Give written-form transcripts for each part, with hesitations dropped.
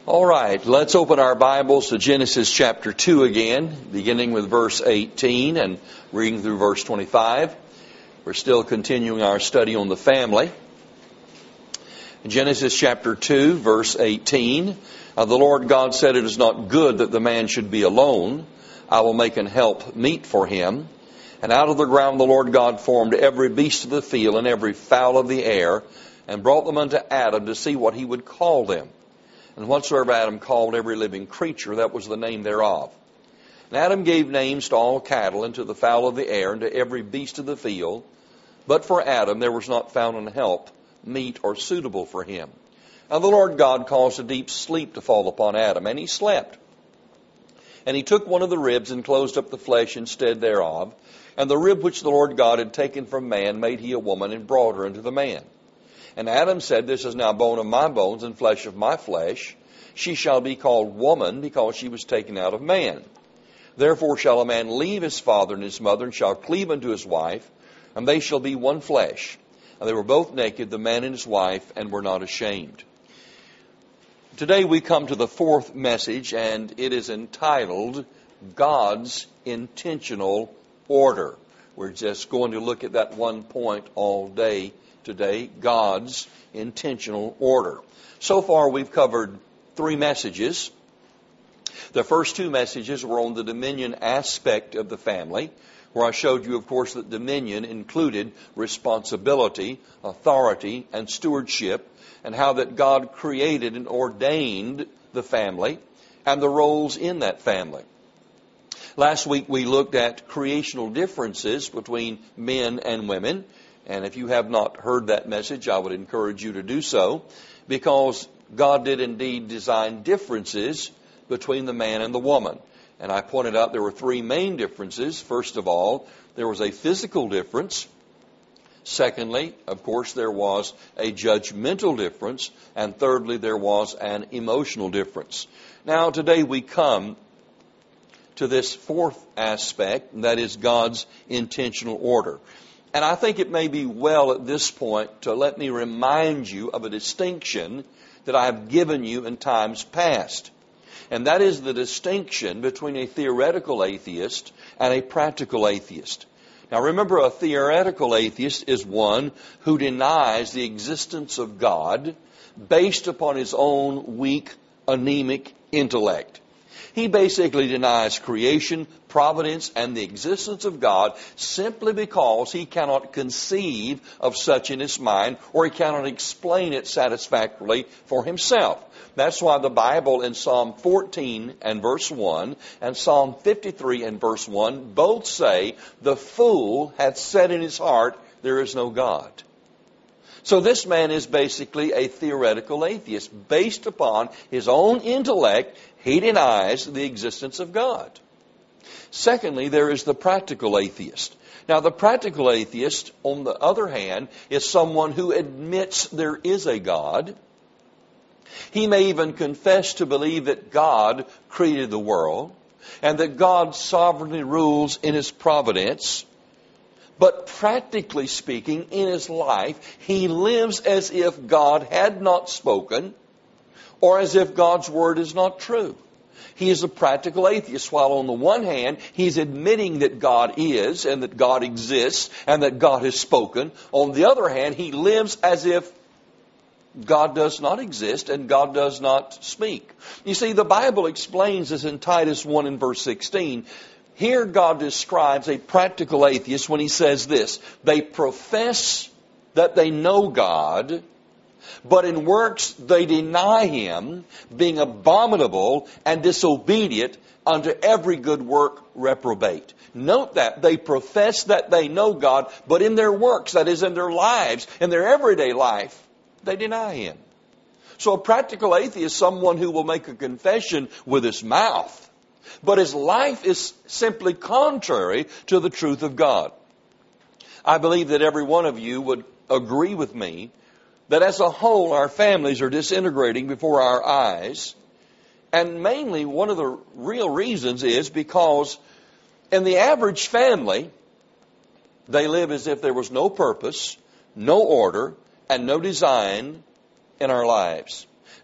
All right, let's open our Bibles to Genesis chapter 2 again, beginning with verse 18 and reading through verse 25. We're still continuing our study on the family. In Genesis chapter 2, verse 18, the Lord God said, "It is not good that the man should be alone. I will make an help meet for him. And out of the ground the Lord God formed every beast of the field and every fowl of the air, and brought them unto Adam to see what he would call them. And whatsoever Adam called every living creature, that was the name thereof. And Adam gave names to all cattle, and to the fowl of the air, and to every beast of the field. But for Adam there was not found an help, meet or suitable for him. And the Lord God caused a deep sleep to fall upon Adam, and he slept. And he took one of the ribs, and closed up the flesh instead thereof. And the rib which the Lord God had taken from man made he a woman, and brought her unto the man. And Adam said, This is now bone of my bones and flesh of my flesh. She shall be called woman, because she was taken out of man. Therefore shall a man leave his father and his mother, and shall cleave unto his wife, and they shall be one flesh. And they were both naked, the man and his wife, and were not ashamed." Today we come to the fourth message, and it is entitled, God's Intentional Order. We're just going to look at that one point all day today, God's intentional order. So far we've covered three messages. The first two messages were on the dominion aspect of the family, where I showed you, of course, that dominion included responsibility, authority, and stewardship, and how that God created and ordained the family and the roles in that family. Last week we looked at creational differences between men and women. And if you have not heard that message, I would encourage you to do so, because God did indeed design differences between the man and the woman. And I pointed out there were three main differences. First of all, there was a physical difference. Secondly, of course, there was a judgmental difference. And thirdly, there was an emotional difference. Now, today we come to this fourth aspect, and that is God's intentional order. And I think it may be well at this point to let me remind you of a distinction that I have given you in times past. And that is the distinction between a theoretical atheist and a practical atheist. Now remember, a theoretical atheist is one who denies the existence of God based upon his own weak, anemic intellect. He basically denies creation, providence, and the existence of God simply because he cannot conceive of such in his mind, or he cannot explain it satisfactorily for himself. That's why the Bible in Psalm 14 and verse 1 and Psalm 53 and verse 1 both say, "The fool hath said in his heart, there is no God." So this man is basically a theoretical atheist. Based upon his own intellect, he denies the existence of God. Secondly, there is the practical atheist. Now, the practical atheist, on the other hand, is someone who admits there is a God. He may even confess to believe that God created the world and that God sovereignly rules in his providence. But practically speaking, in his life, he lives as if God had not spoken, or as if God's word is not true. He is a practical atheist, while on the one hand, he's admitting that God is, and that God exists, and that God has spoken. On the other hand, he lives as if God does not exist and God does not speak. You see, the Bible explains this in Titus 1 and verse 16. Here God describes a practical atheist when he says this: they profess that they know God, but in works they deny him, being abominable and disobedient unto every good work reprobate. Note that they profess that they know God, but in their works, that is in their lives, in their everyday life, they deny him. So a practical atheist is someone who will make a confession with his mouth, but his life is simply contrary to the truth of God. I believe that every one of you would agree with me that as a whole our families are disintegrating before our eyes. And mainly one of the real reasons is because in the average family, they live as if there was no purpose, no order, and no design in our lives.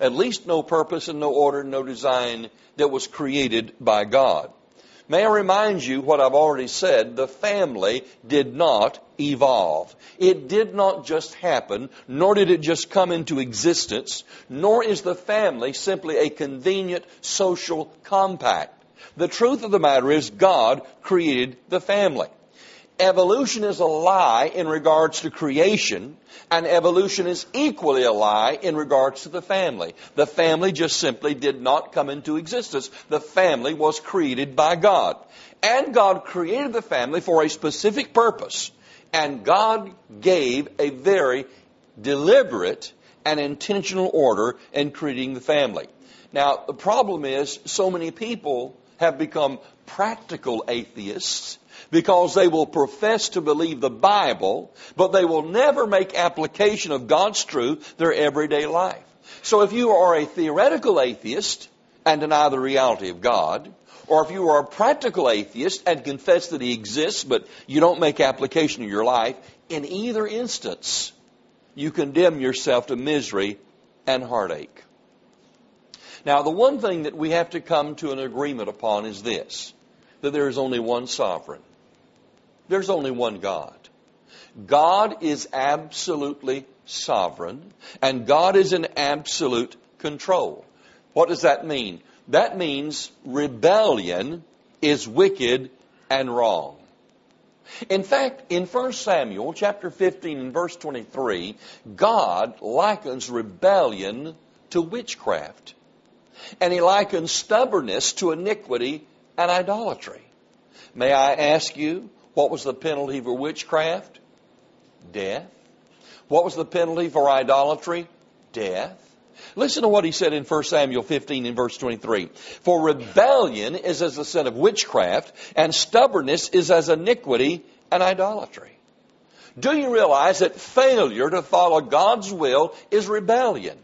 at least no purpose and no order, no design that was created by God. May I remind you what I've already said, the family did not evolve. It did not just happen, nor did it just come into existence, nor is the family simply a convenient social compact. The truth of the matter is God created the family. Evolution is a lie in regards to creation, and evolution is equally a lie in regards to the family. The family just simply did not come into existence. The family was created by God. And God created the family for a specific purpose. And God gave a very deliberate and intentional order in creating the family. Now, the problem is so many people have become practical atheists because they will profess to believe the Bible, but they will never make application of God's truth their everyday life. So if you are a theoretical atheist and deny the reality of God, or if you are a practical atheist and confess that He exists, but you don't make application of your life, in either instance, you condemn yourself to misery and heartache. Now, the one thing that we have to come to an agreement upon is this, that there is only one sovereign. There's only one God. God is absolutely sovereign, and God is in absolute control. What does that mean? That means rebellion is wicked and wrong. In fact, in 1 Samuel chapter 15 and verse 23, God likens rebellion to witchcraft. And He likens stubbornness to iniquity and idolatry. May I ask you, what was the penalty for witchcraft? Death. What was the penalty for idolatry? Death. Listen to what He said in 1 Samuel 15 and verse 23. For rebellion is as the sin of witchcraft, and stubbornness is as iniquity and idolatry. Do you realize that failure to follow God's will is rebellion?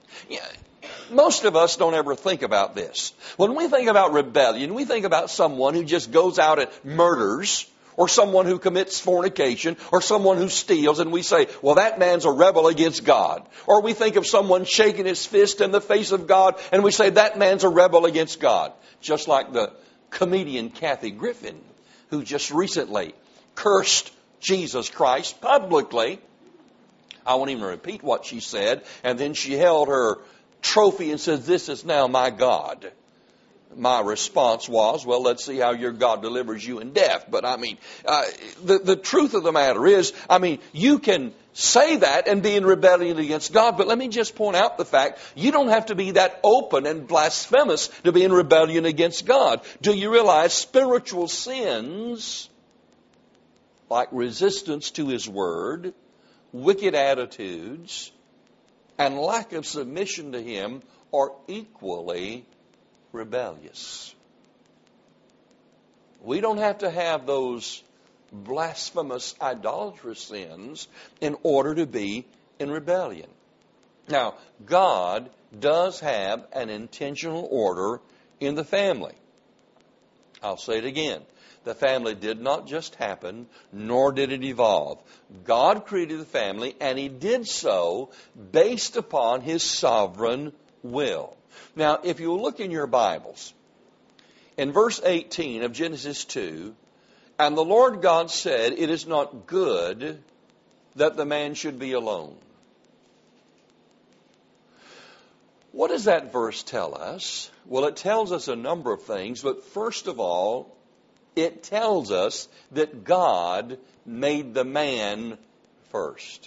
Most of us don't ever think about this. When we think about rebellion, we think about someone who just goes out and murders, or someone who commits fornication, or someone who steals, and we say, well, that man's a rebel against God. Or we think of someone shaking his fist in the face of God, and we say, that man's a rebel against God. Just like the comedian Kathy Griffin, who just recently cursed Jesus Christ publicly. I won't even repeat what she said, and then she held her trophy and said, this is now my God. My response was, well, let's see how your God delivers you in death. But the truth of the matter is, you can say that and be in rebellion against God, but let me just point out the fact, you don't have to be that open and blasphemous to be in rebellion against God. Do you realize spiritual sins, like resistance to His Word, wicked attitudes, and lack of submission to Him are equally rebellious? We don't have to have those blasphemous, idolatrous sins in order to be in rebellion. Now, God does have an intentional order in the family. I'll say it again. The family did not just happen, nor did it evolve. God created the family, and He did so based upon His sovereign will. Now, if you look in your Bibles, in verse 18 of Genesis 2, and the Lord God said, it is not good that the man should be alone. What does that verse tell us? Well, it tells us a number of things, but first of all, it tells us that God made the man first.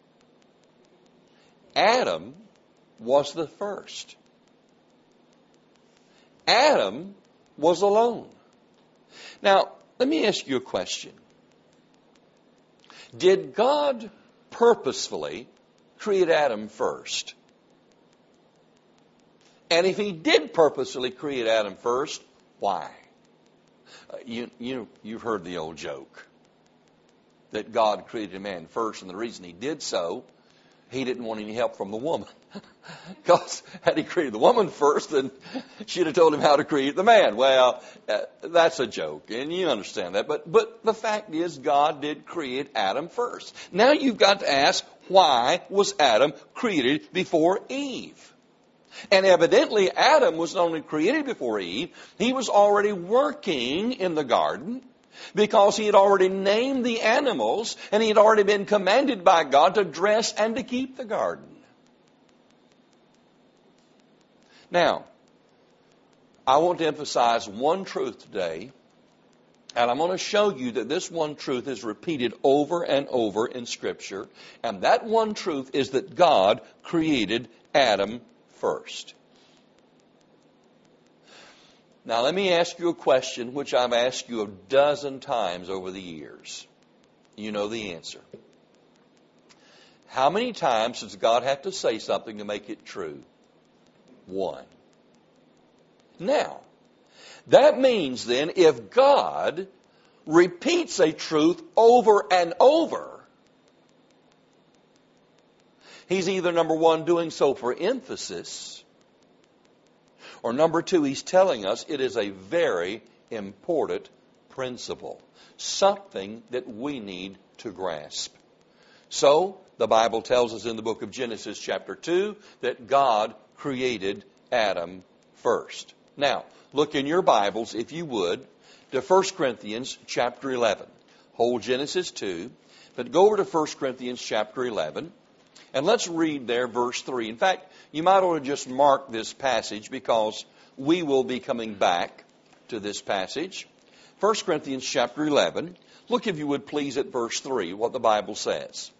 Adam was the first. Adam was alone. Now, let me ask you a question. Did God purposefully create Adam first? And if He did purposefully create Adam first, why? You've heard the old joke that God created man first, and the reason He did so, He didn't want any help from the woman. Because had He created the woman first, then she'd have told Him how to create the man. Well, that's a joke, and you understand that. But the fact is, God did create Adam first. Now you've got to ask, why was Adam created before Eve? And evidently Adam was not only created before Eve, he was already working in the garden because he had already named the animals and he had already been commanded by God to dress and to keep the garden. Now, I want to emphasize one truth today, and I'm going to show you that this one truth is repeated over and over in Scripture, and that one truth is that God created Adam first. Now, let me ask you a question which I've asked you a dozen times over the years. You know the answer. How many times does God have to say something to make it true? One. Now, that means then if God repeats a truth over and over, He's either, number one, doing so for emphasis, or number two, He's telling us it is a very important principle, something that we need to grasp. So, the Bible tells us in the book of Genesis chapter 2 that God created Adam first. Now, look in your Bibles, if you would, to 1 Corinthians chapter 11. Hold Genesis 2, but go over to 1 Corinthians chapter 11, and let's read there verse 3. In fact, you might want to just mark this passage because we will be coming back to this passage. 1 Corinthians chapter 11, look if you would please at verse 3, what the Bible says.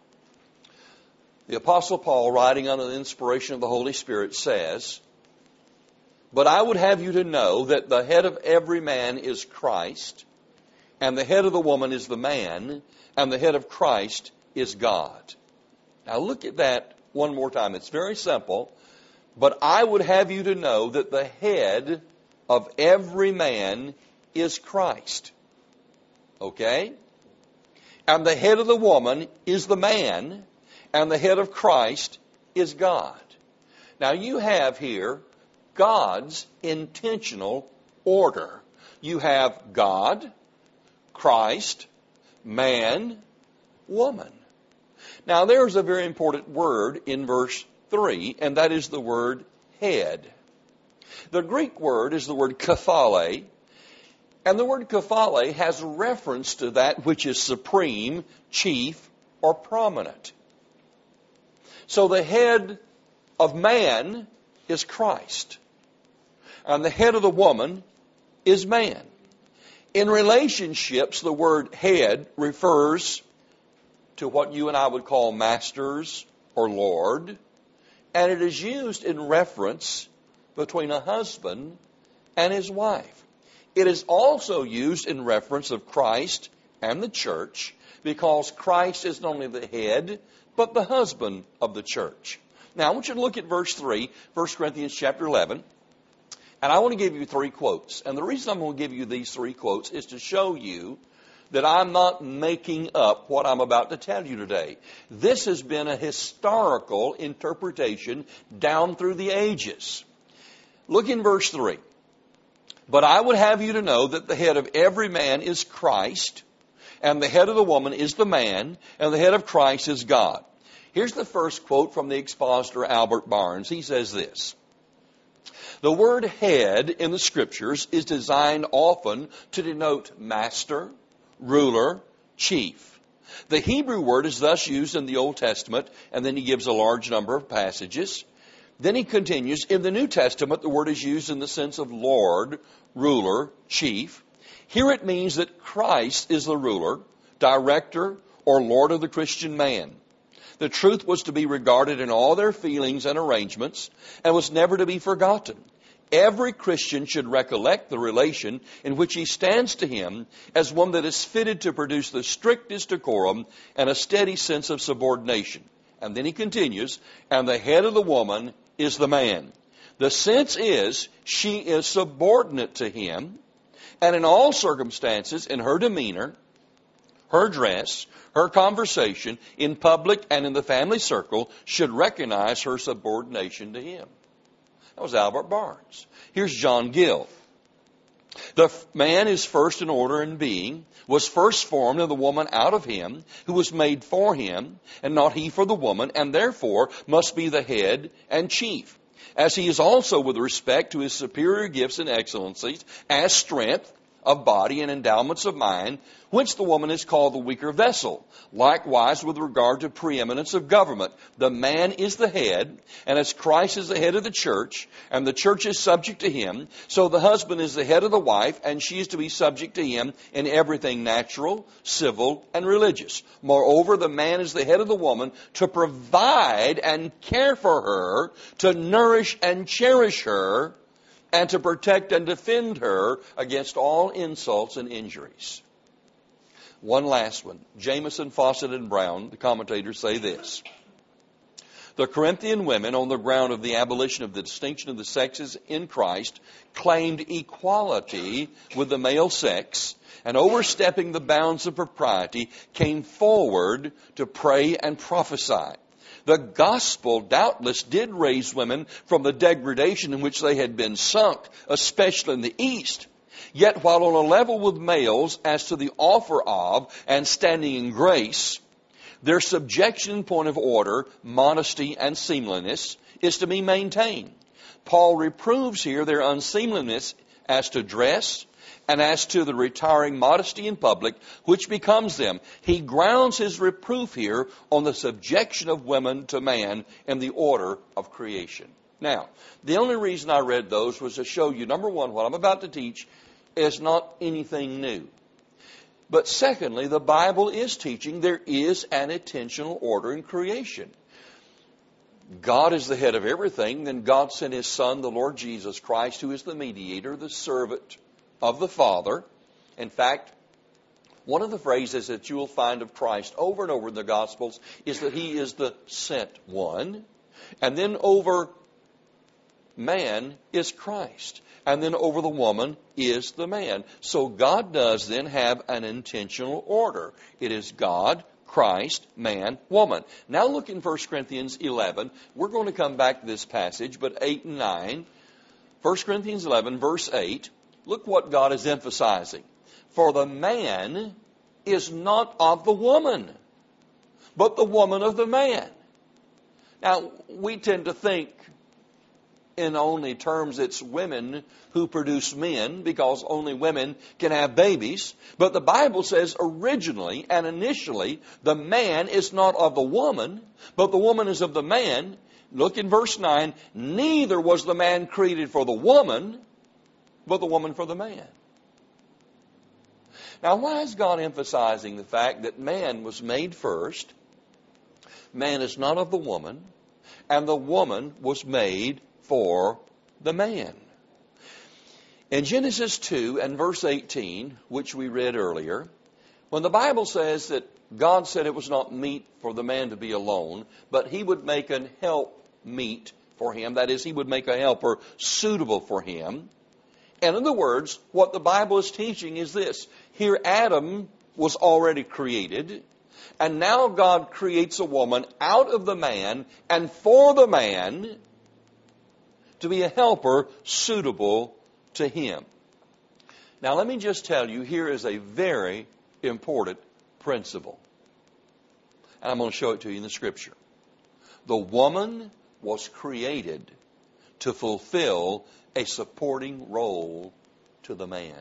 The Apostle Paul, writing under the inspiration of the Holy Spirit, says, "But I would have you to know that the head of every man is Christ, and the head of the woman is the man, and the head of Christ is God." Now look at that one more time. It's very simple. But I would have you to know that the head of every man is Christ. Okay? And the head of the woman is the man, and the head of Christ is God. Now you have here God's intentional order. You have God, Christ, man, woman. Now there's a very important word in verse 3, and that is the word head. The Greek word is the word kephale, and the word kephale has reference to that which is supreme, chief, or prominent. So the head of man is Christ, and the head of the woman is man. In relationships, the word head refers to what you and I would call masters or lord, and it is used in reference between a husband and his wife. It is also used in reference of Christ and the church, because Christ is not only the head, but the husband of the church. Now, I want you to look at verse 3, 1 Corinthians chapter 11, and I want to give you 3 quotes. And the reason I'm going to give you these 3 quotes is to show you that I'm not making up what I'm about to tell you today. This has been a historical interpretation down through the ages. Look in verse 3. "But I would have you to know that the head of every man is Christ, and the head of the woman is the man, and the head of Christ is God." Here's the first quote from the expositor Albert Barnes. He says this: "The word head in the Scriptures is designed often to denote master, ruler, chief. The Hebrew word is thus used in the Old Testament," and then he gives a large number of passages. Then he continues, "In the New Testament, the word is used in the sense of Lord, ruler, chief. Here it means that Christ is the ruler, director, or Lord of the Christian man. The truth was to be regarded in all their feelings and arrangements, and was never to be forgotten. Every Christian should recollect the relation in which he stands to him as one that is fitted to produce the strictest decorum and a steady sense of subordination." And then he continues, "And the head of the woman is the man. The sense is she is subordinate to him, and in all circumstances, in her demeanor, her dress, her conversation, in public and in the family circle, should recognize her subordination to him." That was Albert Barnes. Here's John Gill. "The man is first in order and being, was first formed, and the woman out of him, who was made for him, and not he for the woman, and therefore must be the head and chief. as he is also with respect to his superior gifts and excellencies, as strength of body and endowments of mind, whence the woman is called the weaker vessel. Likewise, with regard to preeminence of government, the man is the head, and as Christ is the head of the church, and the church is subject to him, so the husband is the head of the wife, and she is to be subject to him in everything natural, civil, and religious. Moreover, the man is the head of the woman to provide and care for her, to nourish and cherish her, and to protect and defend her against all insults and injuries. One last one. Jamieson, Fawcett, and Brown, the commentators, say this. The Corinthian women, on the ground of the abolition of the distinction of the sexes in Christ, claimed equality with the male sex, and overstepping the bounds of propriety, came forward to pray and prophesy. The gospel doubtless did raise women from the degradation in which they had been sunk, especially in the East. Yet while on a level with males as to the offer of and standing in grace, their subjection in point of order, modesty, and seemliness is to be maintained. Paul reproves here their unseemliness as to dress, and as to the retiring modesty in public, which becomes them. He grounds his reproof here on the subjection of women to man in the order of creation. Now, the only reason I read those was to show you, number one, what I'm about to teach is not anything new. But secondly, the Bible is teaching there is an intentional order in creation. God is the head of everything. Then God sent His Son, the Lord Jesus Christ, who is the mediator, the servant of the Father. In fact, one of the phrases that you will find of Christ over and over in the Gospels is that He is the sent one. And then over man is Christ. And then over the woman is the man. So God does then have an intentional order. It is God, Christ, man, woman. Now look in 1 Corinthians 11. We're going to come back to this passage, but 8 and 9. 1 Corinthians 11, verse 8. Look what God is emphasizing. For the man is not of the woman, but the woman of the man. Now, we tend to think in only terms it's women who produce men, because only women can have babies. But the Bible says originally and initially, the man is not of the woman, but the woman is of the man. Look in verse 9. Neither was the man created for the woman, but the woman for the man. Now, why is God emphasizing the fact that man was made first? Man is not of the woman, and the woman was made for the man. In Genesis 2 and verse 18, which we read earlier, when the Bible says that God said it was not meet for the man to be alone, but He would make an help meet for him, that is, He would make a helper suitable for him. And in other words, what the Bible is teaching is this. Here Adam was already created, and now God creates a woman out of the man and for the man to be a helper suitable to him. Now let me just tell you, here is a very important principle. And I'm going to show it to you in the Scripture. The woman was created to fulfill a supporting role to the man.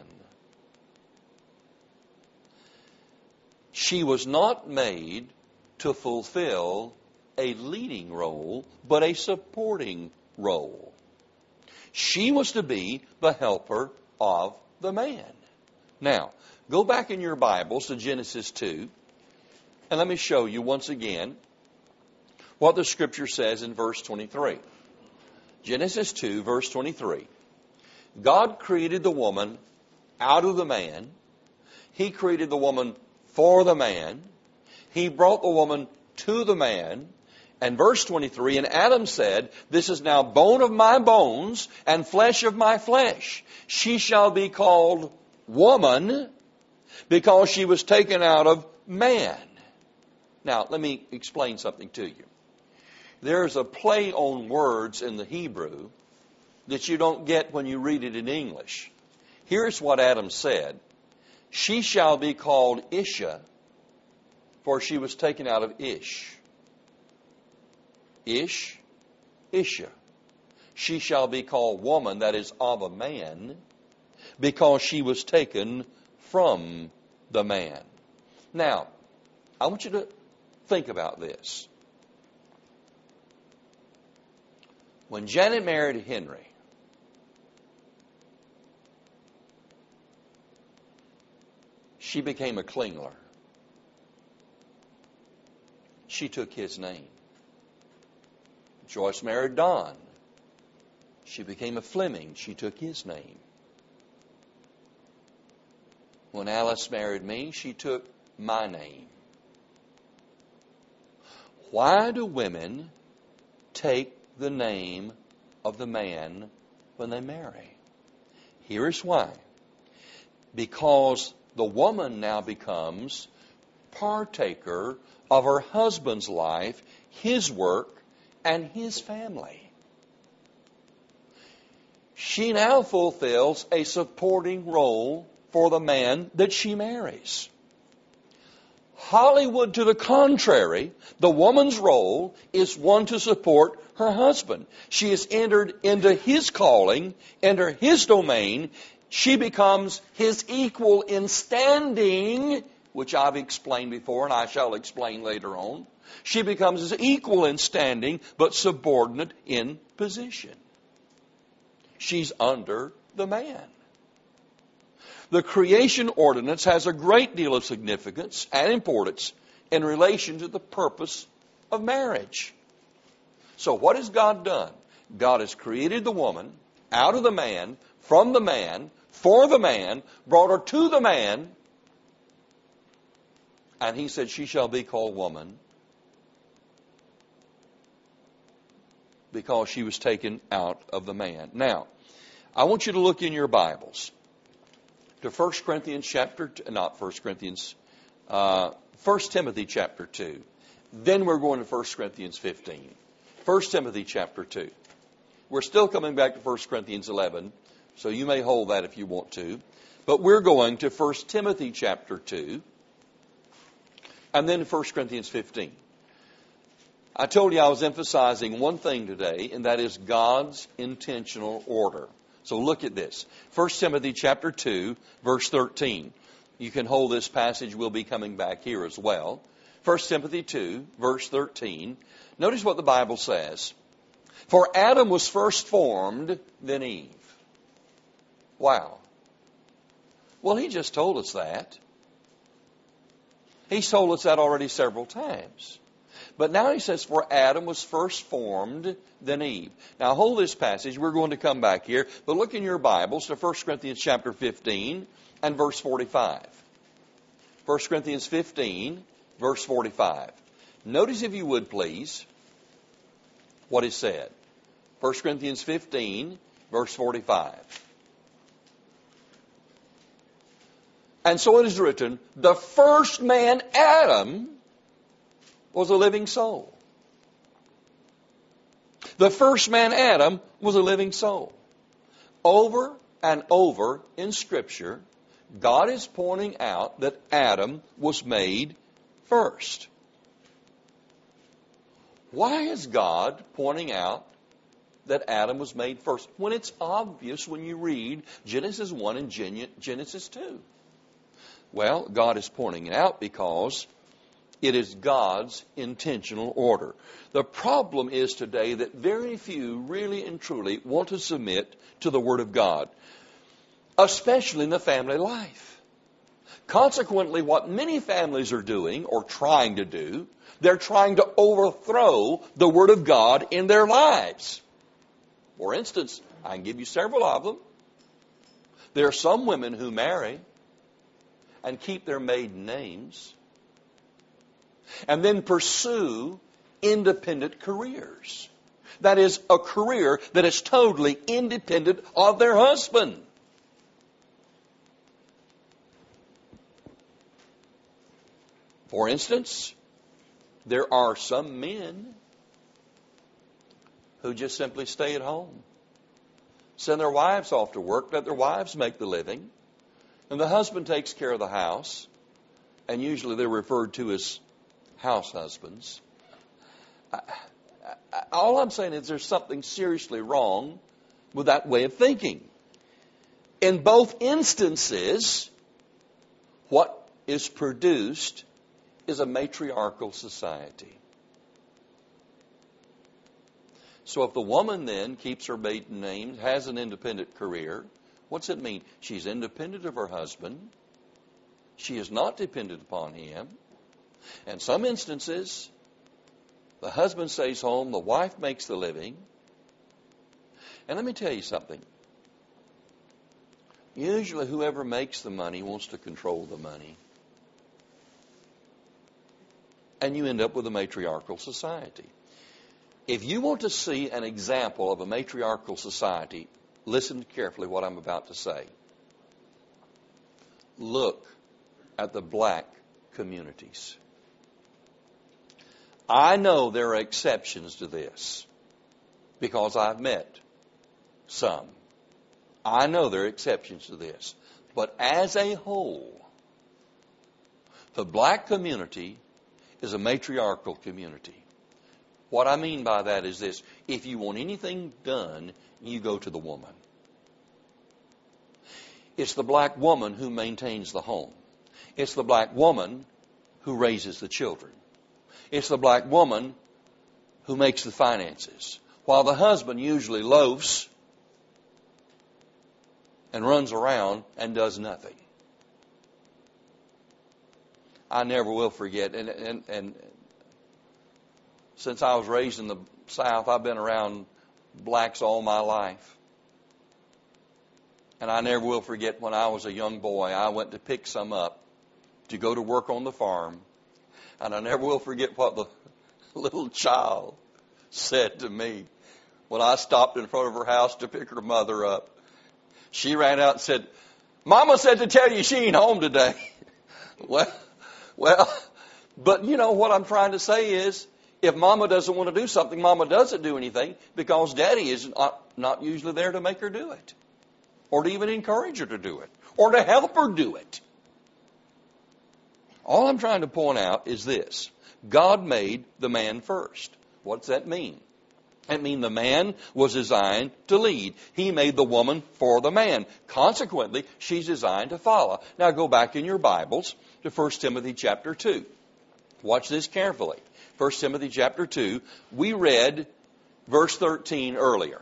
She was not made to fulfill a leading role, but a supporting role. She was to be the helper of the man. Now, go back in your Bibles to Genesis 2, and let me show you once again what the Scripture says in verse 23. Genesis 2, verse 23. God created the woman out of the man. He created the woman for the man. He brought the woman to the man. And verse 23, and Adam said, this is now bone of my bones and flesh of my flesh. She shall be called woman because she was taken out of man. Now, let me explain something to you. There's a play on words in the Hebrew that you don't get when you read it in English. Here's what Adam said. She shall be called Isha, for she was taken out of Ish. Ish, Isha. she shall be called woman, that is, of a man, because she was taken from the man. Now, I want you to think about this. When Janet married Henry, she became a Klingler. She took his name. Joyce married Don. She became a Fleming. She took his name. When Alice married me, she took my name. Why do women take the name of the man when they marry? Here is why. Because the woman now becomes partaker of her husband's life, his work, and his family. She now fulfills a supporting role for the man that she marries. Hollywood, to the contrary, the woman's role is one to support her husband. She is entered into his calling, enter his domain. She becomes his equal in standing, which I've explained before and I shall explain later on. She becomes his equal in standing, but subordinate in position. She's under the man. The creation ordinance has a great deal of significance and importance in relation to the purpose of marriage. So what has God done? God has created the woman out of the man, from the man, for the man, brought her to the man, and he said, she shall be called woman because she was taken out of the man. Now, I want you to look in your Bibles to 1 Corinthians chapter 2, not 1 Corinthians, 1 Timothy chapter 2. Then we're going to 1 Corinthians 15. 1 Timothy chapter 2. We're still coming back to 1 Corinthians 11, so you may hold that if you want to. But we're going to 1 Timothy chapter 2, and then 1 Corinthians 15. I told you I was emphasizing one thing today, and that is God's intentional order. So look at this. 1 Timothy chapter 2, verse 13. You can hold this passage. We'll be coming back here as well. 1 Timothy 2, verse 13. Notice what the Bible says. For Adam was first formed, then Eve. Wow. Well, he just told us that. He's told us that already several times. But now he says, for Adam was first formed, then Eve. Now hold this passage. We're going to come back here. But look in your Bibles to 1 Corinthians chapter 15 and verse 45. 1 Corinthians 15, verse 45. Notice, if you would please, what is said. 1 Corinthians 15, verse 45. And so it is written, the first man, Adam, was a living soul. The first man, Adam, was a living soul. Over and over in Scripture, God is pointing out that Adam was made first. Why is God pointing out that Adam was made first when it's obvious when you read Genesis 1 and Genesis 2? Well, God is pointing it out because it is God's intentional order. The problem is today that very few really and truly want to submit to the Word of God, especially in the family life. Consequently, what many families are doing or trying to do, they're trying to overthrow the Word of God in their lives. For instance, I can give you several of them. There are some women who marry and keep their maiden names and then pursue independent careers. That is, a career that is totally independent of their husband. For instance, there are some men who just simply stay at home, send their wives off to work, let their wives make the living, and the husband takes care of the house, and usually they're referred to as house husbands. All I'm saying is there's something seriously wrong with that way of thinking. In both instances, what is produced is a matriarchal society. So if the woman then keeps her maiden name, has an independent career, what's it mean? She's independent of her husband. She is not dependent upon him. In some instances, the husband stays home, the wife makes the living. And let me tell you something. Usually whoever makes the money wants to control the money. And you end up with a matriarchal society. If you want to see an example of a matriarchal society, listen carefully what I'm about to say. Look at the black communities. I know there are exceptions to this because I've met some. I know there are exceptions to this. But as a whole, the black community is a matriarchal community. What I mean by that is this. If you want anything done, you go to the woman. It's the black woman who maintains the home. It's the black woman who raises the children. It's the black woman who makes the finances. While the husband usually loafs and runs around and does nothing. I never will forget, and since I was raised in the South, I've been around blacks all my life. And I never will forget when I was a young boy, I went to pick some up to go to work on the farm. And I never will forget what the little child said to me when I stopped in front of her house to pick her mother up. She ran out and said, "Mama said to tell you she ain't home today." Well, but you know what I'm trying to say is, if Mama doesn't want to do something, Mama doesn't do anything because Daddy is not usually there to make her do it, or to even encourage her to do it, or to help her do it. All I'm trying to point out is this. God made the man first. What's that mean? It means the man was designed to lead. He made the woman for the man. Consequently, she's designed to follow. Now go back in your Bibles to 1 Timothy chapter 2. Watch this carefully. 1 Timothy chapter 2. We read verse 13 earlier.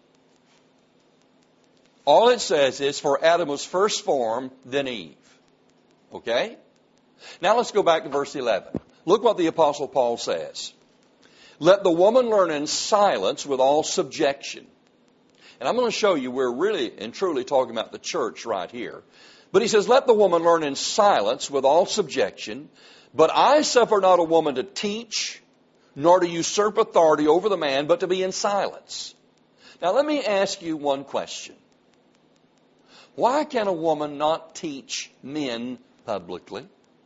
All it says is, for Adam was first formed, then Eve. Okay? Now let's go back to verse 11. Look what the Apostle Paul says. Let the woman learn in silence with all subjection. And I'm going to show you we're really and truly talking about the church right here. But he says, let the woman learn in silence with all subjection. But I suffer not a woman to teach, nor to usurp authority over the man, but to be in silence. Now let me ask you one question. Why can a woman not teach men publicly?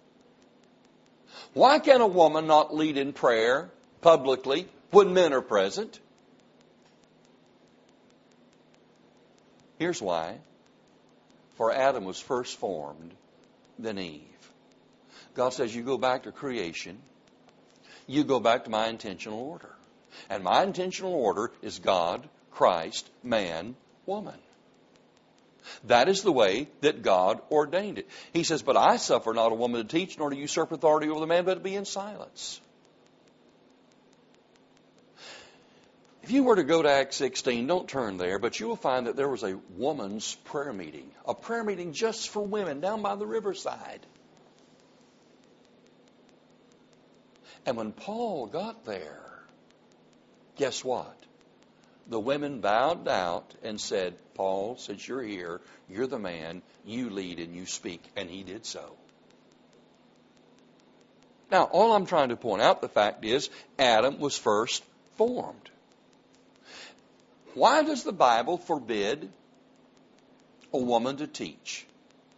Why can a woman not lead in prayer publicly when men are present? Here's why. For Adam was first formed, then Eve. God says, you go back to creation, you go back to my intentional order. And my intentional order is God, Christ, man, woman. That is the way that God ordained it. He says, but I suffer not a woman to teach, nor to usurp authority over the man, but to be in silence. If you were to go to Acts 16, don't turn there, but you will find that there was a woman's prayer meeting. A prayer meeting just for women down by the riverside. And when Paul got there, guess what? The women bowed down and said, Paul, since you're here, you're the man, you lead and you speak. And he did so. Now, all I'm trying to point out, the fact is, Adam was first formed. Why does the Bible forbid a woman to teach?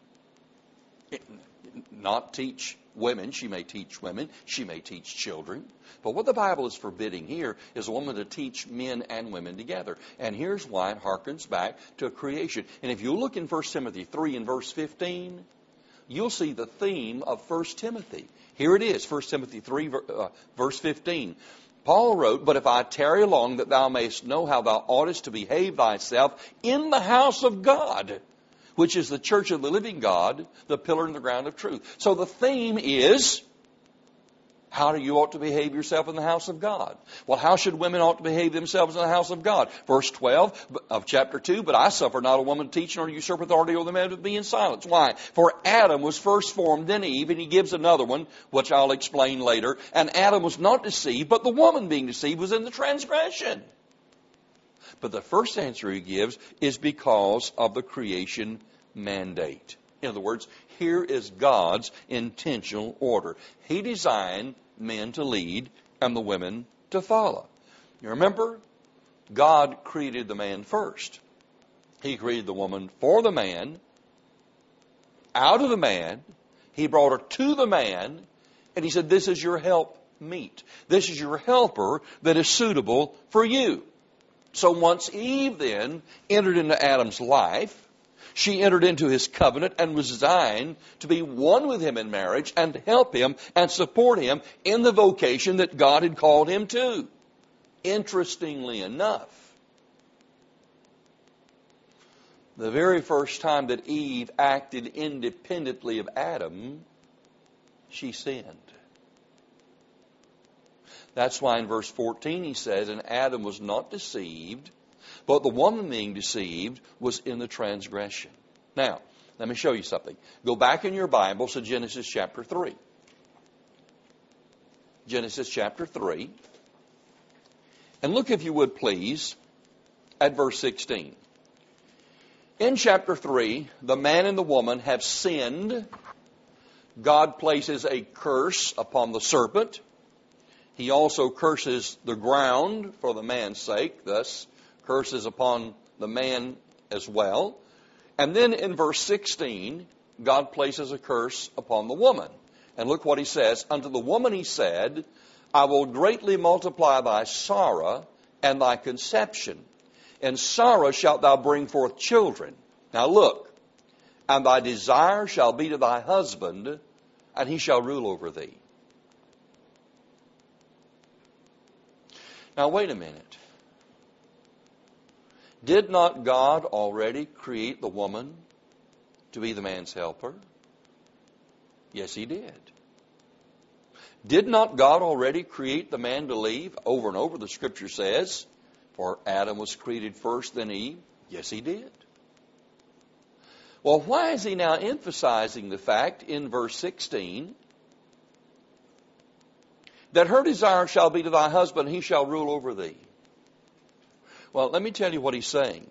Not teach women. She may teach women. She may teach children. But what the Bible is forbidding here is a woman to teach men and women together. And here's why it harkens back to creation. And if you look in 1 Timothy 3 and verse 15, you'll see the theme of 1 Timothy. Here it is, 1 Timothy 3 verse 15. Paul wrote, "But if I tarry long, that thou mayest know how thou oughtest to behave thyself in the house of God, which is the church of the living God, the pillar and the ground of truth." So the theme is, how do you ought to behave yourself in the house of God? Well, how should women ought to behave themselves in the house of God? Verse 12 of chapter 2, "But I suffer not a woman to teach nor to usurp authority over the man with me in silence." Why? "For Adam was first formed, then Eve," and he gives another one, which I'll explain later. "And Adam was not deceived, but the woman being deceived was in the transgression." But the first answer he gives is because of the creation mandate. In other words, here is God's intentional order. He designed men to lead and the women to follow. You remember, God created the man first. He created the woman for the man. Out of the man, he brought her to the man, and he said, "This is your help meet. This is your helper that is suitable for you." So once Eve then entered into Adam's life, she entered into his covenant and was designed to be one with him in marriage and to help him and support him in the vocation that God had called him to. Interestingly enough, the very first time that Eve acted independently of Adam, she sinned. That's why in verse 14 he says, "And Adam was not deceived, but the woman being deceived was in the transgression." Now, let me show you something. Go back in your Bibles to Genesis chapter 3. Genesis chapter 3. And look, if you would please, at verse 16. In chapter 3, the man and the woman have sinned. God places a curse upon the serpent. He also curses the ground for the man's sake, thus curses upon the man as well. And then in verse 16, God places a curse upon the woman. And look what he says. "Unto the woman he said, I will greatly multiply thy sorrow and thy conception. In sorrow shalt thou bring forth children." Now look. "And thy desire shall be to thy husband, and he shall rule over thee." Now wait a minute. Did not God already create the woman to be the man's helper? Yes, he did. Did not God already create the man to leave? Over and over the Scripture says, "For Adam was created first, then Eve." Yes, he did. Well, why is he now emphasizing the fact in verse 16 that her desire shall be to thy husband, he shall rule over thee? Well, let me tell you what he's saying.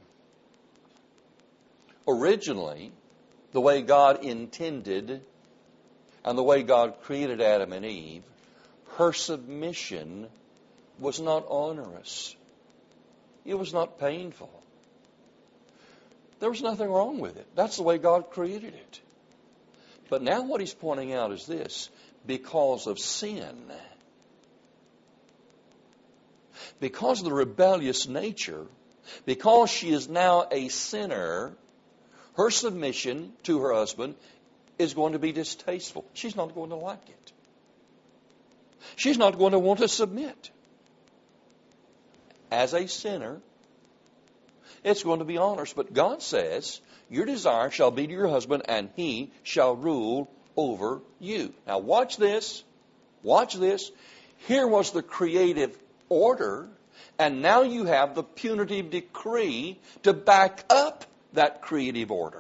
Originally, the way God intended and the way God created Adam and Eve, her submission was not onerous. It was not painful. There was nothing wrong with it. That's the way God created it. But now what he's pointing out is this: because of sin, because of the rebellious nature, because she is now a sinner, her submission to her husband is going to be distasteful. She's not going to like it. She's not going to want to submit. As a sinner, it's going to be onerous. But God says, your desire shall be to your husband, and he shall rule over you. Now watch this. Watch this. Here was the creative order, and now you have the punitive decree to back up that creative order.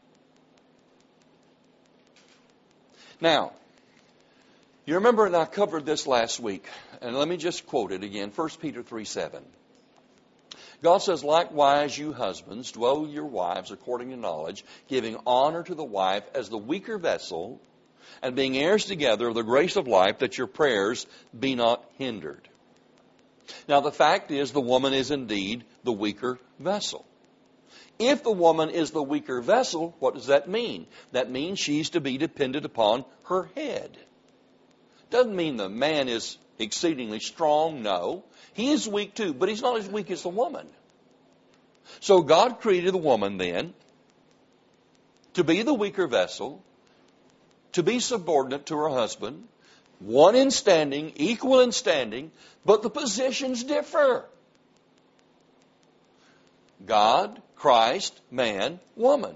Now, you remember, and I covered this last week, and let me just quote it again, 1 Peter 3:7. God says, likewise, you husbands, dwell with your wives according to knowledge, giving honor to the wife as the weaker vessel, and being heirs together of the grace of life, that your prayers be not hindered. Now, the fact is, the woman is indeed the weaker vessel. If the woman is the weaker vessel, what does that mean? That means she's to be dependent upon her head. Doesn't mean the man is exceedingly strong, no. He is weak too, but he's not as weak as the woman. So God created the woman then to be the weaker vessel, to be subordinate to her husband, One in standing, equal in standing, but the positions differ. God, Christ, man, woman.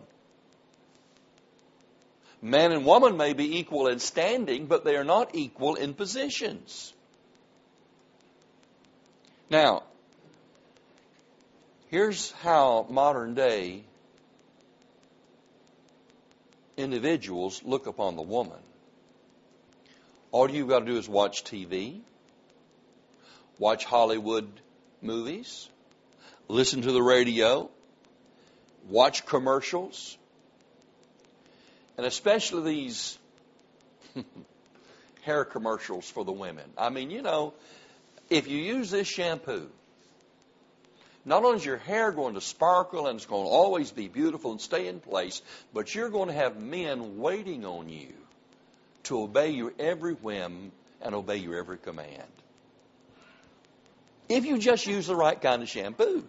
Man and woman may be equal in standing, but they are not equal in positions. Now, here's how modern day individuals look upon the woman. All you've got to do is watch TV, watch Hollywood movies, listen to the radio, watch commercials, and especially these hair commercials for the women. I mean, you know, if you use this shampoo, not only is your hair going to sparkle and it's going to always be beautiful and stay in place, but you're going to have men waiting on you to obey your every whim and obey your every command. If you just use the right kind of shampoo.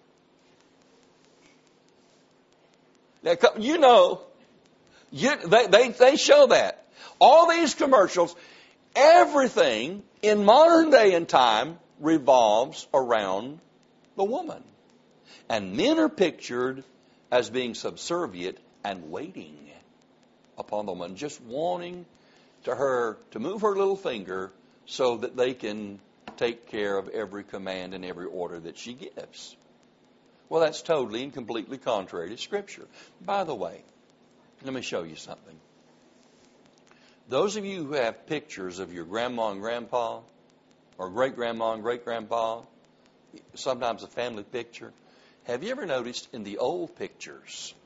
Now, you know, they show that. All these commercials, everything in modern day and time revolves around the woman. And men are pictured as being subservient and waiting upon the woman, just wanting to move her little finger so that they can take care of every command and every order that she gives. Well, that's totally and completely contrary to Scripture. By the way, let me show you something. Those of you who have pictures of your grandma and grandpa, or great-grandma and great-grandpa, sometimes a family picture, have you ever noticed in the old pictures,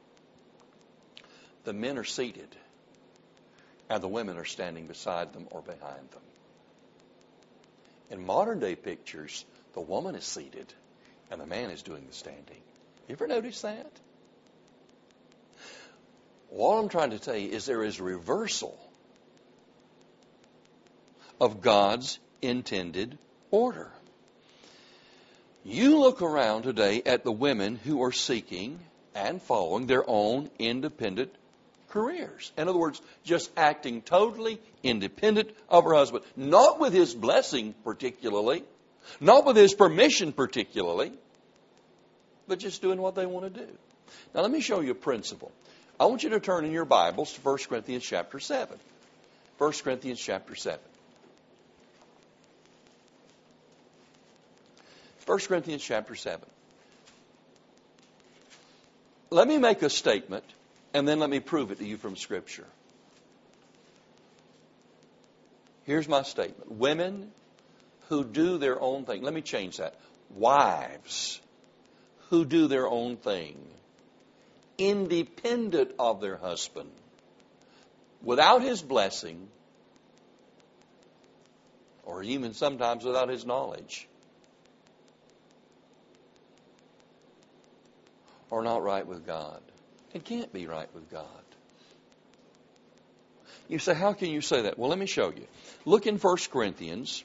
the men are seated and the women are standing beside them or behind them? In modern day pictures, the woman is seated and the man is doing the standing. You ever notice that? All I'm trying to tell you is there is a reversal of God's intended order. You look around today at the women who are seeking and following their own independent careers. In other words, just acting totally independent of her husband. Not with his blessing particularly, not with his permission particularly, but just doing what they want to do. Now let me show you a principle. I want you to turn in your Bibles to 1 Corinthians chapter 7. 1 Corinthians chapter 7. 1 Corinthians chapter 7. Let me make a statement, and then let me prove it to you from Scripture. Here's my statement. Women who do their own thing. Let me change that. Wives who do their own thing, independent of their husband, without his blessing, or even sometimes without his knowledge, are not right with God. It can't be right with God. You say, how can you say that? Well, let me show you. Look in 1 Corinthians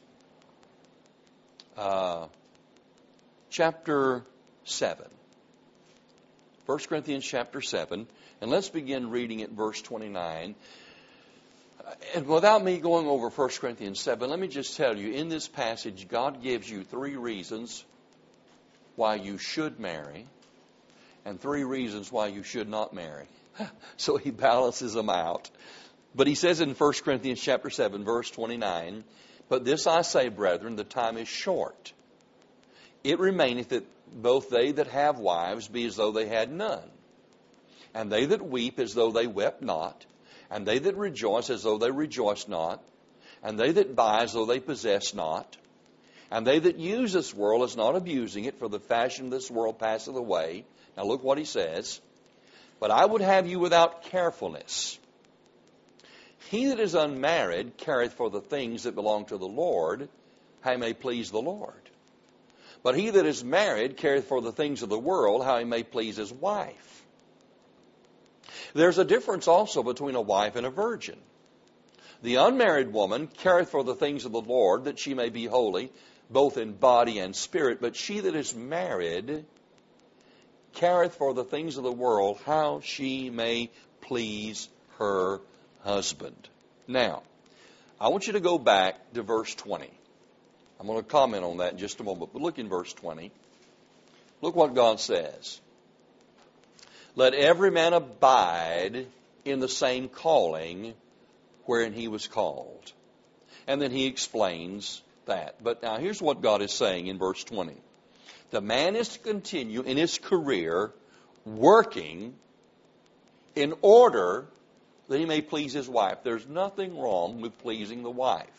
chapter 7. 1 Corinthians chapter 7, and let's begin reading at verse 29. And without me going over 1 Corinthians 7, let me just tell you, in this passage, God gives you 3 reasons why you should marry, and 3 reasons why you should not marry. So he balances them out. But he says in 1 Corinthians chapter 7, verse 29, "But this I say, brethren, the time is short. It remaineth that both they that have wives be as though they had none, and they that weep as though they wept not, and they that rejoice as though they rejoiced not, and they that buy as though they possess not, and they that use this world as not abusing it, for the fashion of this world passeth away." Now look what he says. "But I would have you without carefulness. He that is unmarried careth for the things that belong to the Lord, how he may please the Lord. But he that is married careth for the things of the world, how he may please his wife. There's a difference also between a wife and a virgin. The unmarried woman careth for the things of the Lord, that she may be holy, both in body and spirit. But she that is married careth for the things of the world, how she may please her husband." Now, I want you to go back to verse 20. I'm going to comment on that in just a moment, but look in verse 20. Look what God says. Let every man abide in the same calling wherein he was called. And then he explains that. But now here's what God is saying in verse 20. The man is to continue in his career working in order that he may please his wife. There's nothing wrong with pleasing the wife.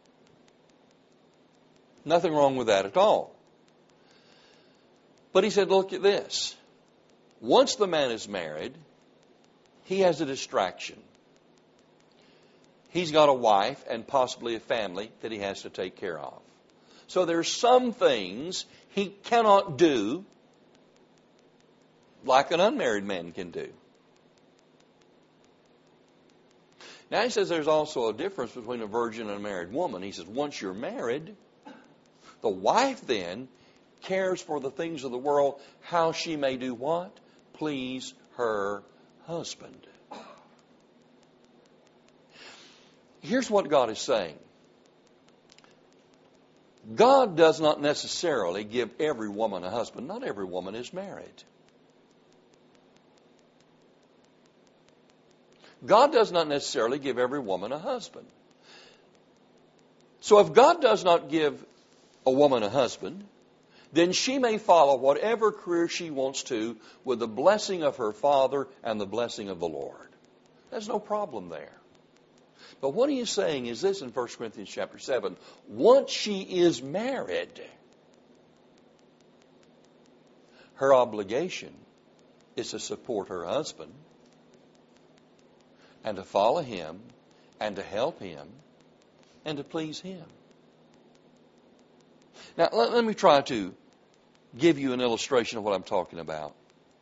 Nothing wrong with that at all. But he said, look at this. Once the man is married, he has a distraction. He's got a wife and possibly a family that he has to take care of. So there's some things he cannot do like an unmarried man can do. Now he says there's also a difference between a virgin and a married woman. He says once you're married, the wife then cares for the things of the world, how she may do what? Please her husband. Here's what God is saying. God does not necessarily give every woman a husband. Not every woman is married. God does not necessarily give every woman a husband. So if God does not give a woman a husband, then she may follow whatever career she wants to with the blessing of her father and the blessing of the Lord. There's no problem there. But what he is saying is this in 1 Corinthians chapter 7. Once she is married, her obligation is to support her husband and to follow him and to help him and to please him. Now, let me try to give you an illustration of what I'm talking about.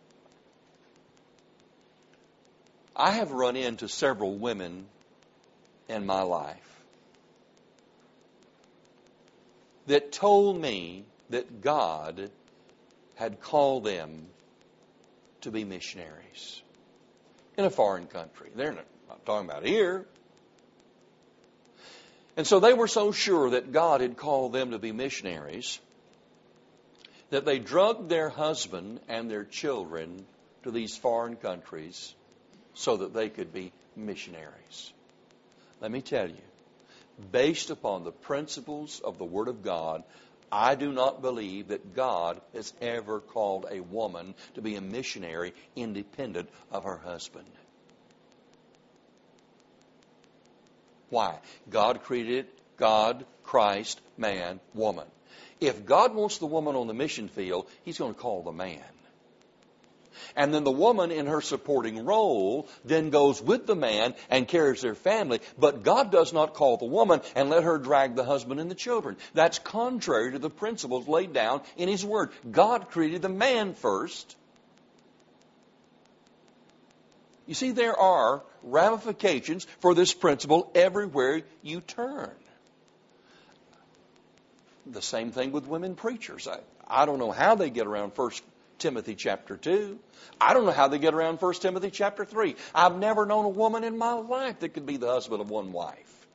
I have run into several women in my life that told me that God had called them to be missionaries in a foreign country. They're not talking about here. And so they were so sure that God had called them to be missionaries that they drugged their husband and their children to these foreign countries so that they could be missionaries. Let me tell you, based upon the principles of the Word of God, I do not believe that God has ever called a woman to be a missionary independent of her husband. Why? God created God, Christ, man, woman. If God wants the woman on the mission field, He's going to call the man. And then the woman in her supporting role then goes with the man and carries their family. But God does not call the woman and let her drag the husband and the children. That's contrary to the principles laid down in His Word. God created the man first. You see, there are ramifications for this principle everywhere you turn. The same thing with women preachers. I don't know how they get around 1 Timothy chapter 2. I don't know how they get around 1 Timothy chapter 3. I've never known a woman in my life that could be the husband of one wife.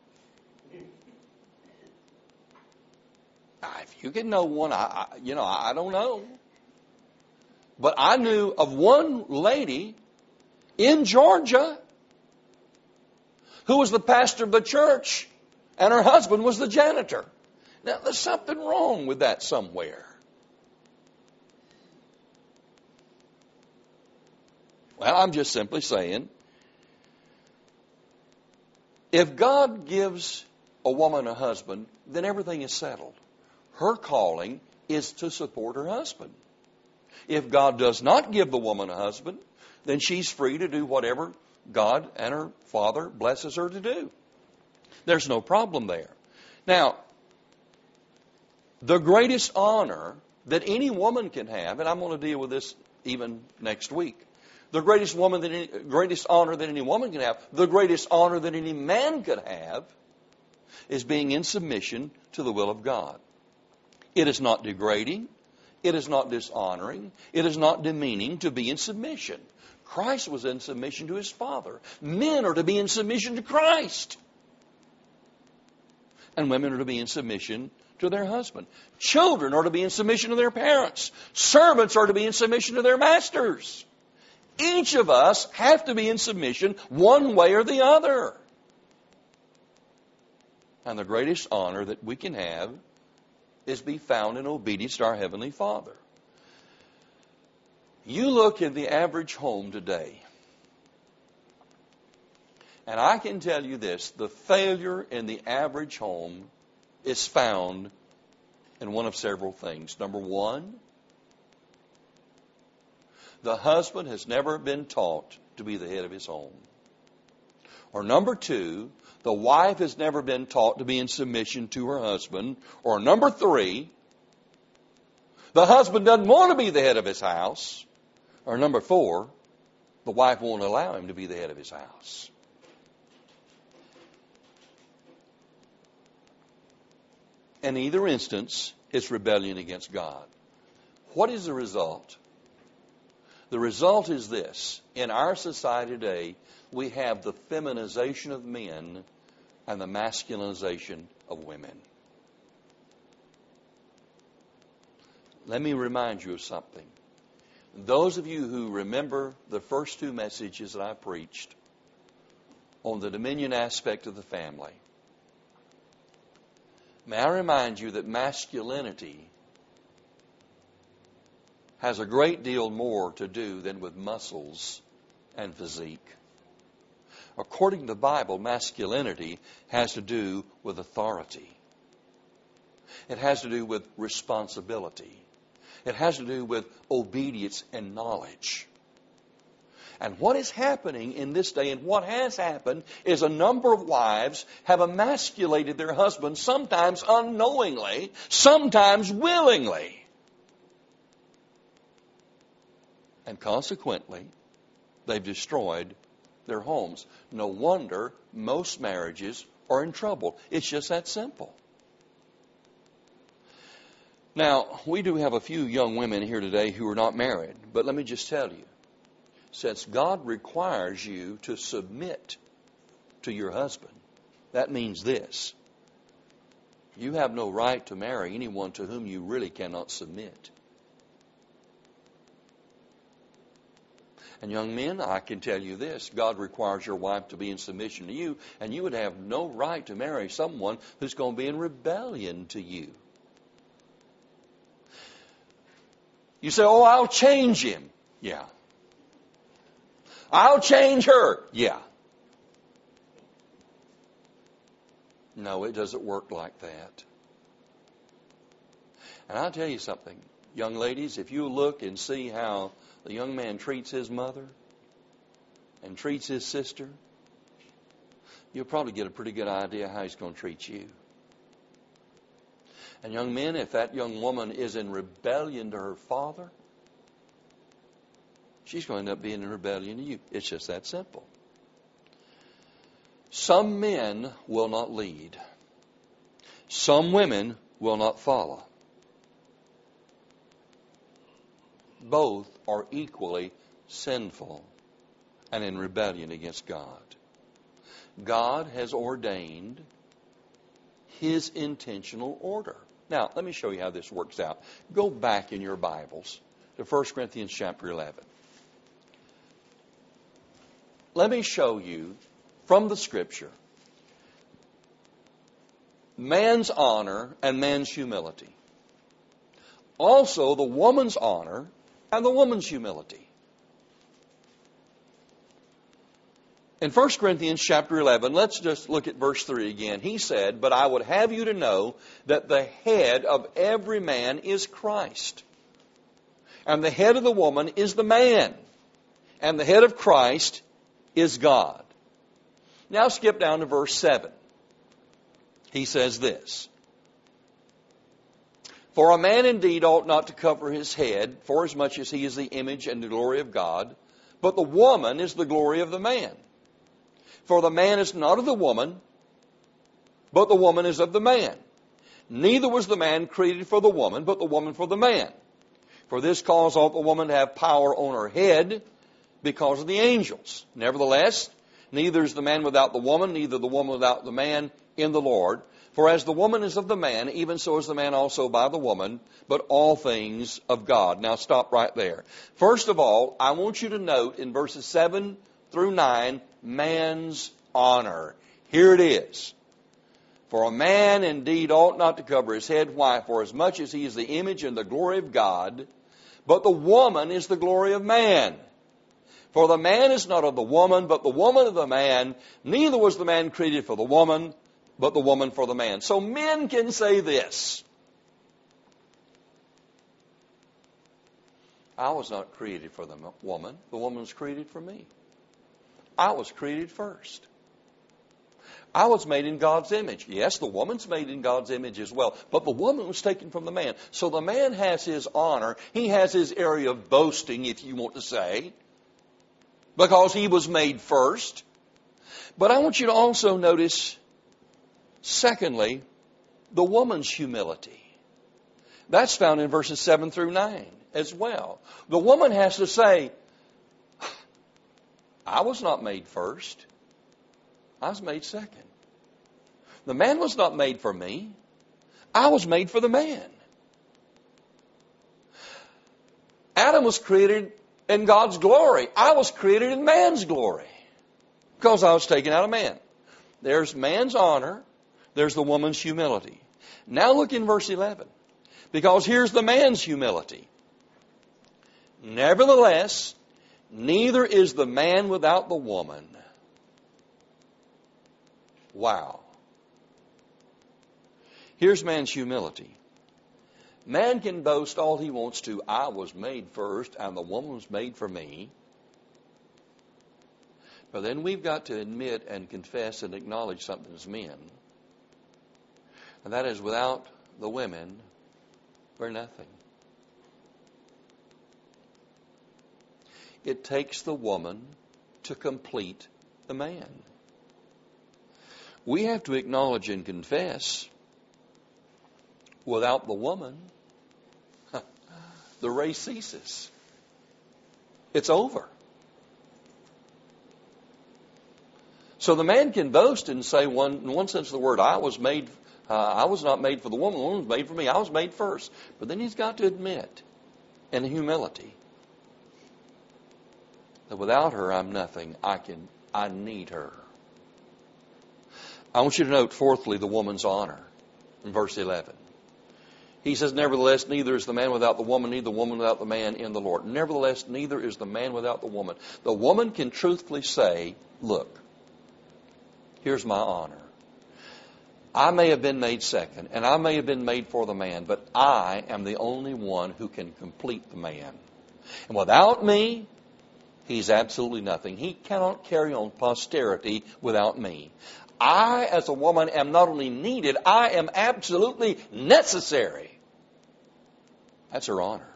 If you can know one, I don't know. But I knew of one lady in Georgia who was the pastor of the church, and her husband was the janitor. Now, there's something wrong with that somewhere. Well, I'm just simply saying, if God gives a woman a husband, then everything is settled. Her calling is to support her husband. If God does not give the woman a husband, then she's free to do whatever God and her Father blesses her to do. There's no problem there. Now, the greatest honor that any woman can have, and I'm going to deal with this even next week, the greatest honor that any woman can have, the greatest honor that any man could have, is being in submission to the will of God. It is not degrading. It is not dishonoring. It is not demeaning to be in submission. Christ was in submission to His Father. Men are to be in submission to Christ. And women are to be in submission to their husband. Children are to be in submission to their parents. Servants are to be in submission to their masters. Each of us have to be in submission one way or the other. And the greatest honor that we can have is be found in obedience to our Heavenly Father. You look at the average home today, and I can tell you this, the failure in the average home is found in one of several things. Number one, the husband has never been taught to be the head of his home. Or number two, the wife has never been taught to be in submission to her husband. Or number three, the husband doesn't want to be the head of his house. Or number four, the wife won't allow him to be the head of his house. In either instance, it's rebellion against God. What is the result? The result is this. In our society today, we have the feminization of men and the masculinization of women. Let me remind you of something. Those of you who remember the first two messages that I preached on the dominion aspect of the family, may I remind you that masculinity has a great deal more to do than with muscles and physique. According to the Bible, masculinity has to do with authority. It has to do with responsibility. It has to do with obedience and knowledge. And what is happening in this day, and what has happened, is a number of wives have emasculated their husbands, sometimes unknowingly, sometimes willingly. And consequently, they've destroyed their homes. No wonder most marriages are in trouble. It's just that simple. Now, we do have a few young women here today who are not married, but let me just tell you, since God requires you to submit to your husband, that means this: you have no right to marry anyone to whom you really cannot submit. And young men, I can tell you this, God requires your wife to be in submission to you, and you would have no right to marry someone who's going to be in rebellion to you. You say, oh, I'll change him. Yeah. I'll change her. Yeah. No, it doesn't work like that. And I'll tell you something, young ladies, if you look and see how the young man treats his mother and treats his sister, you'll probably get a pretty good idea how he's going to treat you. And young men, if that young woman is in rebellion to her father, she's going to end up being in rebellion to you. It's just that simple. Some men will not lead. Some women will not follow. Both are equally sinful and in rebellion against God. God has ordained His intentional order. Now, let me show you how this works out. Go back in your Bibles to 1 Corinthians chapter 11. Let me show you from the Scripture man's honor and man's humility. Also, the woman's honor and the woman's humility. In 1 Corinthians chapter 11, let's just look at verse 3 again. He said, "But I would have you to know that the head of every man is Christ. And the head of the woman is the man. And the head of Christ is God." Now skip down to verse 7. He says this, "For a man indeed ought not to cover his head, forasmuch as he is the image and the glory of God, but the woman is the glory of the man. For the man is not of the woman, but the woman is of the man. Neither was the man created for the woman, but the woman for the man. For this cause ought the woman to have power on her head, because of the angels. Nevertheless, neither is the man without the woman, neither the woman without the man in the Lord. For as the woman is of the man, even so is the man also by the woman, but all things of God. Now stop right there. First of all, I want you to note in verses 7 through 9, man's honor. Here it is. For a man indeed ought not to cover his head. Why? For as much as he is the image and the glory of God, but the woman is the glory of man. For the man is not of the woman, but the woman of the man. Neither was the man created for the woman, but the woman for the man. So men can say this: I was not created for the woman. The woman was created for me. I was created first. I was made in God's image. Yes, the woman's made in God's image as well, but the woman was taken from the man. So the man has his honor. He has his area of boasting, if you want to say, because he was made first. But I want you to also notice, secondly, the woman's humility. That's found in verses 7 through 9 as well. The woman has to say, I was not made first. I was made second. The man was not made for me. I was made for the man. Adam was created in God's glory. I was created in man's glory because I was taken out of man. There's man's honor. There's the woman's humility. Now look in verse 11, because here's the man's humility. Nevertheless, neither is the man without the woman. Wow. Here's man's humility. Man can boast all he wants to. I was made first and the woman was made for me. But then we've got to admit and confess and acknowledge something as men. And that is, without the women, we're nothing. It takes the woman to complete the man. We have to acknowledge and confess, without the woman, the race ceases. It's over. So the man can boast and say, in one sense of the word, I was not made for the woman. The woman was made for me. I was made first. But then he's got to admit, in humility, that without her, I'm nothing. I need her. I want you to note, fourthly, the woman's honor in verse 11. He says, nevertheless, neither is the man without the woman, neither the woman without the man in the Lord. Nevertheless, neither is the man without the woman. The woman can truthfully say, look, here's my honor. I may have been made second, and I may have been made for the man, but I am the only one who can complete the man. And without me, he's absolutely nothing. He cannot carry on posterity without me. I, as a woman, am not only needed, I am absolutely necessary. That's her honor.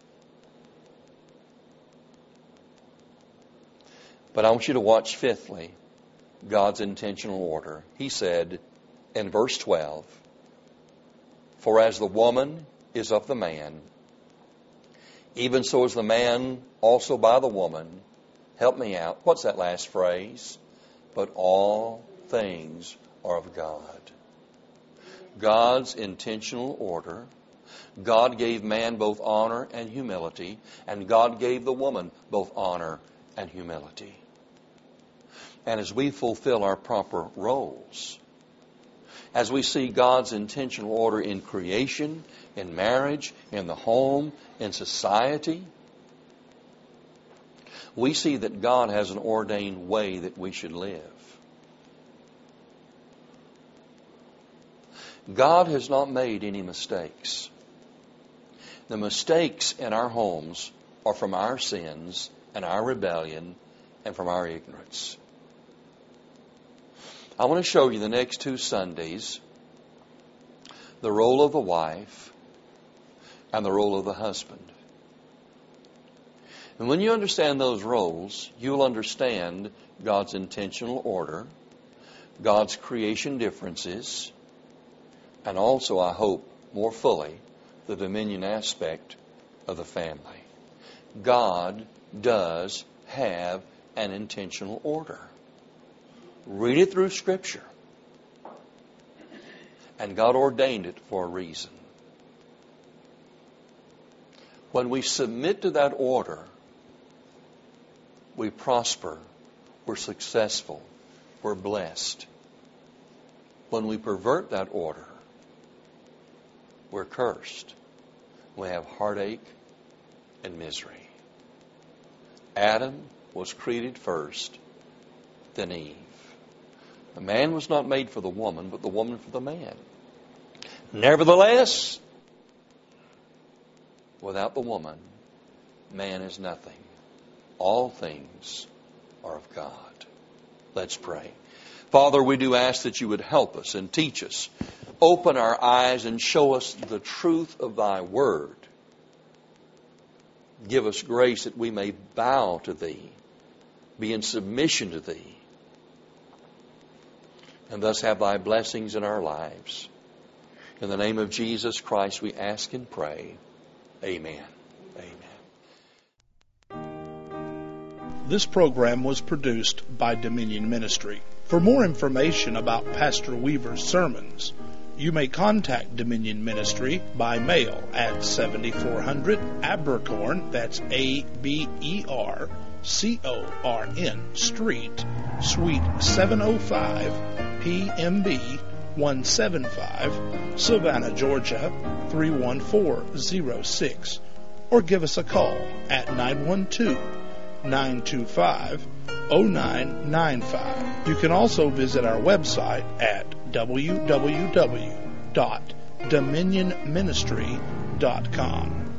But I want you to watch, fifthly, God's intentional order. He said in verse 12, for as the woman is of the man, even so is the man also by the woman. Help me out. What's that last phrase? But all things are of God. God's intentional order. God gave man both honor and humility, and God gave the woman both honor and humility. And as we fulfill our proper roles, as we see God's intentional order in creation, in marriage, in the home, in society, we see that God has an ordained way that we should live. God has not made any mistakes. The mistakes in our homes are from our sins and our rebellion and from our ignorance. I want to show you the next 2 Sundays the role of the wife and the role of the husband. And when you understand those roles, you'll understand God's intentional order, God's creation differences, and also, I hope, more fully, the dominion aspect of the family. God does have an intentional order. Read it through Scripture. And God ordained it for a reason. When we submit to that order, we prosper, we're successful, we're blessed. When we pervert that order, we're cursed. We have heartache and misery. Adam was created first, then Eve. The man was not made for the woman, but the woman for the man. Nevertheless, without the woman, man is nothing. All things are of God. Let's pray. Father, we do ask that you would help us and teach us. Open our eyes and show us the truth of thy word. Give us grace that we may bow to thee, be in submission to thee, and thus have thy blessings in our lives. In the name of Jesus Christ we ask and pray. Amen. Amen. This program was produced by Dominion Ministry. For more information about Pastor Weaver's sermons, you may contact Dominion Ministry by mail at 7400 Abercorn, that's Abercorn Street, Suite 705, PMB 175, Savannah, Georgia 31406, or give us a call at 912-925-0995. You can also visit our website at www.dominionministry.com.